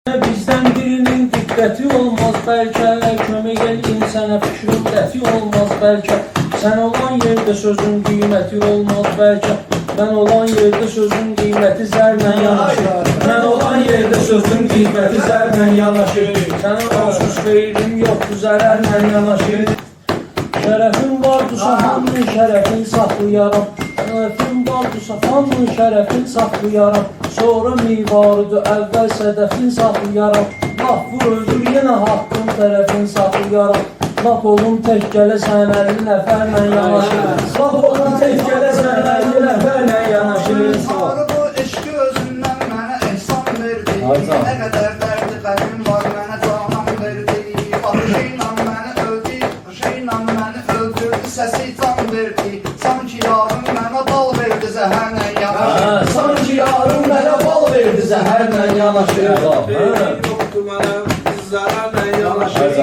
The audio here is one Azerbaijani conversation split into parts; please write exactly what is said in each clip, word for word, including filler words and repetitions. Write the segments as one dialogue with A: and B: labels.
A: Bizden birinin dikkati olmaz belki, köme gelin sana fikrin deti olmaz belki. Sen olan yerde sözün kıymeti olmaz belki. Ben olan yerde sözün kıymeti zerle yanaşır. Ben olan yerde sözün kıymeti zerle yanaşır. Sana onsuz xeyrim yoktu zərərlə yanaşır. Şərəfin vardı safanın şərəfin saxlayaram. Şərəfin vardı safanın şərəfin saxlayaram. Sonra mivarıdır əvvəl sədəfin saxlayaram. Laf vur öldür yenə haqqın tərəfin saxlayaram. Laf olun tək gələ sən əlli nəfərlə yanaşır. Laf olun tək gələ sən əlli nəfərlə yanaşır.
B: Sarı bu eşki özündən mənə ehsan verdi. Nə qədər dərdi qədim var mənə canan verdi. Baxışıyla məni öldü, baxışıyla məni öldürdü, səsi can verdi. Sanki yarım mənə bal verdi, zəhərlə yanaşır.
A: Sanki yarım mənə bal verdi, zəhərlə yanaşır.
C: Yoktu mənə zərərlə yanaşır.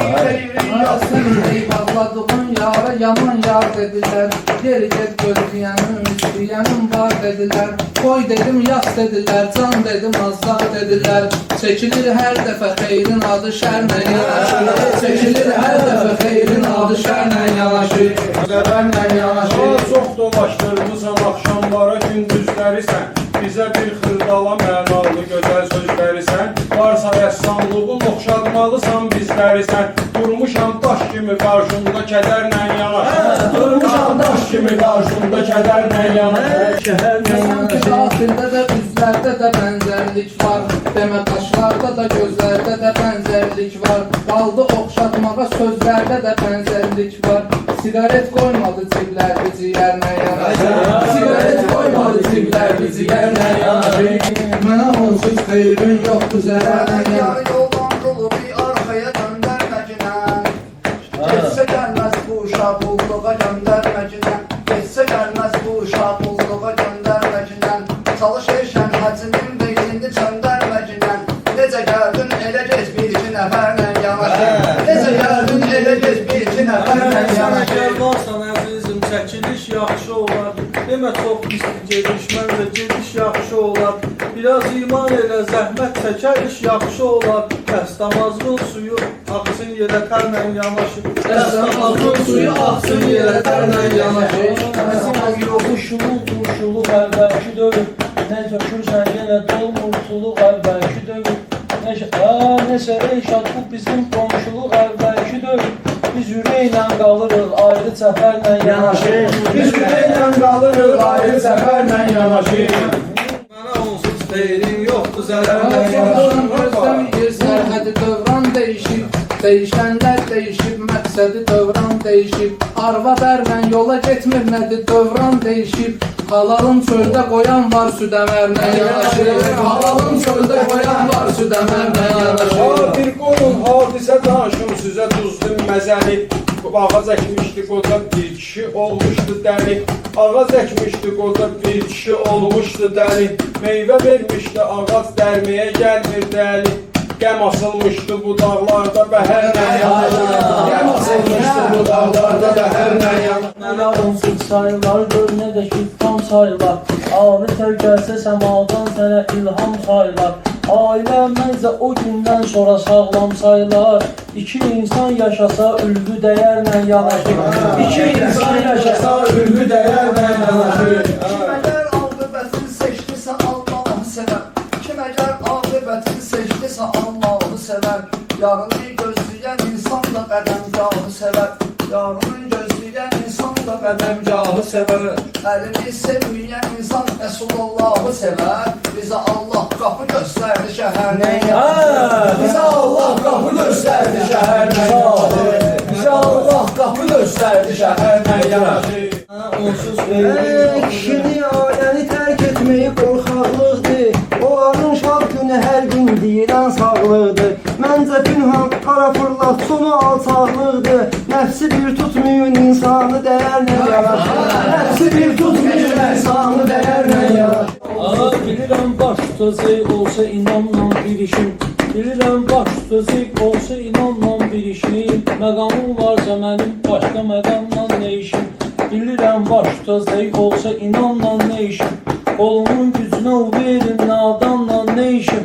D: Yasın bağladığın yara yaman yar dediler. Geri get gözleyenim isteyenim var dediler. Koy dedim yas dediler, can dedim azad dediler. Çekilir her defa xeyrin adı şərlə yanaşır. Çekilir her defa xeyrin adı şərlə yanaşır. Zərərlə yanaşır.
C: Çox dolaşdırmısan axşamlara gündüzləri sən. Bizə bir xırdala mənalı gözəl sözləri sən. Varsa rəssamlığın oxşatmalısan bizləri sən. Durmuşam daş kimi qarşında kədərlə yanaşır.
A: Durmuşam daş kimi qarşında kədərlə yanaşır. Şəhərlə
D: Sanki daxildə də üzlərdə də bənzərlik var. Demə daşlarda da gözlərdə də bənzərlik var. Qaldı oxşatmağa sözlərdə də bənzərlik var. Sigaret qoymadı ciblər bir ciyərlə yanaşır. Sigaret qoymadı ciblər bir ciyərlə yanaşır. Mənə onsuz xeyrin yoxdur zərərlə yanaşır.
B: Yarı yoldan qulu bir arxaya döndərməcinən. Geçsə gəlməz bu uşaq qulluğa göndərməcinən. Geçsə gəlməz bu uşaq qulluğa göndərməcinən. Çalış eşən həcinin beynini çöndərməcinən. Necə gəldin elə gec bir iki nəfərlə yanaşır. Necə gəldin elə gec bir iki nəfərlə yanaşır.
C: Varsan əzizim çəkiliş yaxşı olar. Demə çox pis gediş, məncə gediş yaxşı olar. Biraz iman elə zəhmət çəkər iş yaxşı olar. Dəstəmazlıq suyu axsın yerə tərlə yanaşır.
D: Dəstəmazlıq suyu axsın yerə tərlə yanaşır.
A: Məzəməz yoxuşuluq, duruşuluq əvvəlki dövr. Nə tökürsən yenə dolmuşuluq əvvəlki dövr. Nəsə Reyşad bu bizim qonşuluq əvvəlki dövr. Biz ürəklə qalırıq ayrı səfərlə yanaşır. Biz ürəklə qalırıq ayrı səfərlə yanaşır.
C: Mənə onsuz xeyrin yoxdur zərərlə
D: Çoxdan
C: yanaşır.
D: gözləmir sərhədi dövran dəyişib. Dəyişənlər dəyişib, məqsədi dövran dəyişib. Arvad ərvən yola getmir nədir dövran dəyişib. Halalın çöldə qoyan var südəmərlə yanaşır. Halalın çöldə qoyan var südəmərlə yanaşır.
C: Bir qolun hadisə danışım sizə duzlu məzəli. Ağac əkmişdi qoca bir kişi olmuşdu dəli. Ağac əkmişdi qoca bir kişi olmuşdu dəli. Meyvə vermişdi ağac dərməyə gəlmir dəli. Qəm asılmışdı bu dağlarda bəhərlə yanaşır. Qəm asılmışdı bu dağlarda bəhərlə yanaşır.
A: Mənə onsuz sayılar, gör nə də ki tam sayılar. Ağrı tər gəlsə səmadan sənə ilham sayılar. Ailə məncə o gündən sonra sağlam sayılar. İki insan yaşasa ülvü dəyərlə yanaşır. İki insan yaşasa ülvü dəyərlə yanaşır.
B: Kim əgər aqibətini seçdisə Allah'ı sevər. Kim əgər aqibətini seçdisə Allah'ı sevər. Yarını gözləyən insan da qədəmgahı sevər. Yarını gözləyən insan da qədəmgahı sevər. Əlini sevməyən insan Resulullah'ı sevər. Bizə Allah qapı göstərdi şəhərlə yanaşır.
A: Bizə Allah qapı göstərdi şəhərlə yanaşır. Bizə Allah qapı göstərdi şəhərlə yanaşır. Onsuz xeyrim
E: Kişini ailəni tərk etməyi qorxaqlıqdır. Onların şad günü hər gün deyilən sağlıqdır. Məncə pünhan qara fırlat sonu alçaqlıqdır. Nəfsi bir tutmayın insanı dəyərlə yanaşır. Nəfsi bir tutmayın insanı dəyərlə yanaşır.
A: Ağa bilirəm baş tutacaq olsa inanla bir işim. Bilirəm baş tutacaq olsa inanla bir işim. Məqamım varsa mənim başqa məqamla nə işim. Bilirəm baş tutacaq olsa inanla nə işim. Qolumun gücünə o verin nadanla nə işim.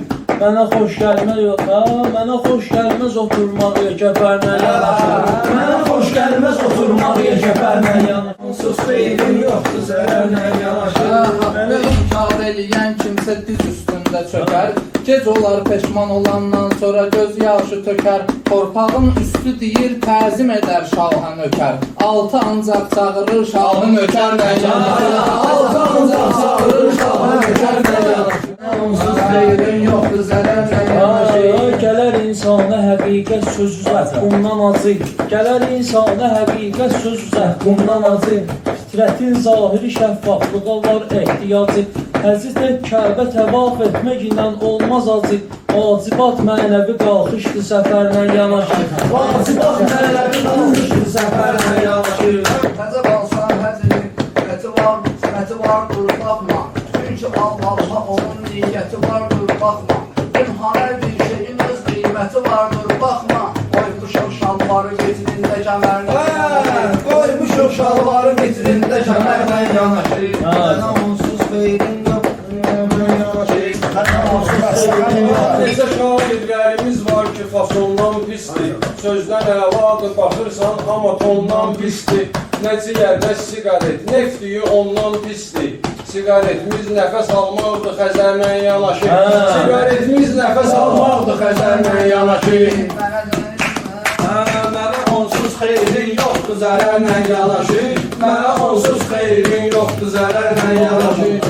A: Mənə xoş gəlmə yox, ha, mənə xoş gəlməz oturmaq yekəpərlə yanaşı. Mənə xoş gəlməz oturmaq yekəpərlə yanaşı.
C: Onsuz xeyrin yoxdur zərərlə yanaşı.
D: Haqqı inkar eləyən kimsə diz üstündə çökər. Gec olar peşman olandan sonra göz yaşı tökər. Torpağın üstü deyir təzim edər şahın ökər. Altı ancaq çağırır şahın ökərlə yanaşı. Altı ancaq çağırır şahın ökərlə yanaşı. Onsuz xeyrin yoxdur zərərlə yanaşı.
A: Gələr insana həqiqət söz üzər, bundan acı. Gələr insana həqiqət söz üzər, bundan acı. Fitrətin zahiri şəffaflığa var ehtiyacı. Həzit et Kəbə təvaf etmək ilə olmaz acı. Vacibat mənəvi qalxışdı səfərlə yanaşı. Vacibat mənəvi qalxışdı səfərlə yanaşı.
B: Həcəb alsan həcəli, həti var, həti var, dur baxma. Çünki Allah'a onun niyyəti var, dur baxma. Ümhanə bir şeyin öz qiyməti var, dur baxma. Qoymuşum şalvarı getirində kəmərlə yanaşı. Qoymuşum şalvarı getirində kəmərlə yanaşı.
E: Mənə onsuz xeyrin yoxdur yanaşı. Mənə onsuz xeyrin yoxdur.
C: Necə şairlərimiz var ki, fasondan pisdir. Sözdən əladır, baxırsan, amma tondan pisdir. Nə ciyər, nə siqaret, neftiyi ondan pisdir. Siqaretimiz nəfəs almaqdır xəzərlə yanaşı. Siqaretimiz nəfəs almaqdır xəzərlə yanaşı. Mənə onsuz xeyrin yoxdur zərərlə yanaşı. Mənə onsuz xeyrin yoxdur zərərlə yanaşı.